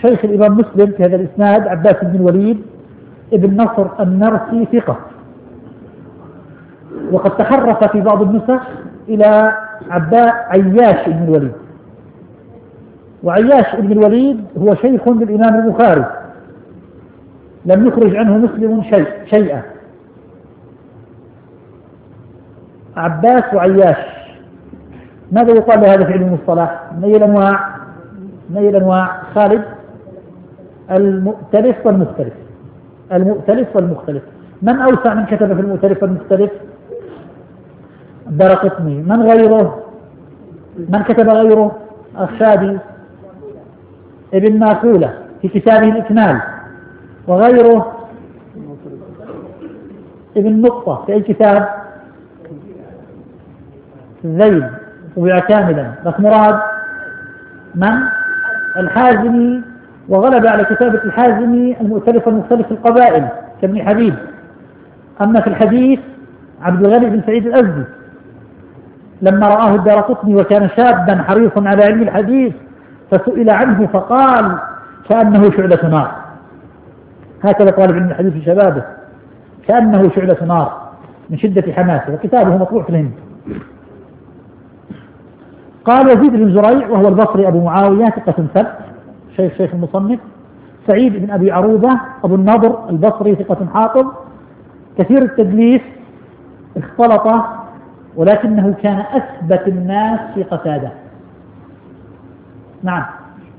شيخ الإمام مسلم في هذا الإسناد عباس بن الوليد ابن نصر النرسي ثقة، وقد تحرف في بعض النسخ إلى عياش بن الوليد، وعياش بن الوليد هو شيخ للإمام البخاري لم يخرج عنه مسلم شيئا. عباس وعياش، ماذا يقال لهذا في علم المصطلح؟ من أي الأنواع خالد؟ المؤتلف والمختلف. المؤتلف والمختلف. من أوسع من كتب في المؤتلف والمختلف؟ الدارقطني. من غيره؟ من كتب غيره؟ الشادي ابن ماكولة في كتابه الإكمال، وغيره ابن نقطة في أي كتاب؟ الذيل طبع كاملا. بس مراد من؟ الحازمي، وغلب على كتابة الحازمي المؤتلف والمختلف في القبائل كابن حبيب. أما في الحديث عبد الغني بن سعيد الأزدي لما رآه الدارقطني وكان شابا حريصا على علم الحديث فسئل عنه فقال كأنه شعلة نار. هكذا طالب علم الحديث في شبابه، كأنه شعلة نار من شدة حماسه، وكتابه مطبوع في الهند. قال يزيد بن زريع وهو البصري أبو معاوية ثقة ثبت شيخ المصنف. سعيد بن أبي عروبة أبو النضر البصري ثقة حافظ، كثير التدليس، اختلط، ولكنه كان أثبت الناس في قتادة. نعم.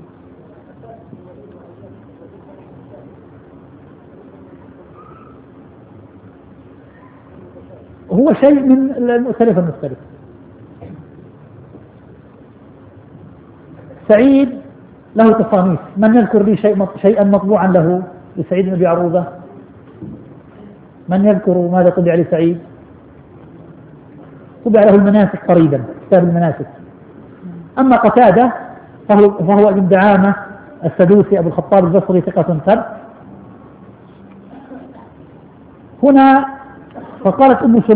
هو شيء من المؤتلف المختلف. سعيد له تصانيف، من يذكر لي شيئا مطبوعا له لسعيد بن أبي عروبة؟ من يذكر ماذا طبع لسعيد؟ طبع له المناسك قريبا، كتاب المناسك. أما قتادة فهو ابن دعامة السدوسي أبو الخطاب البصري ثقة ثبت. هنا فقالت أم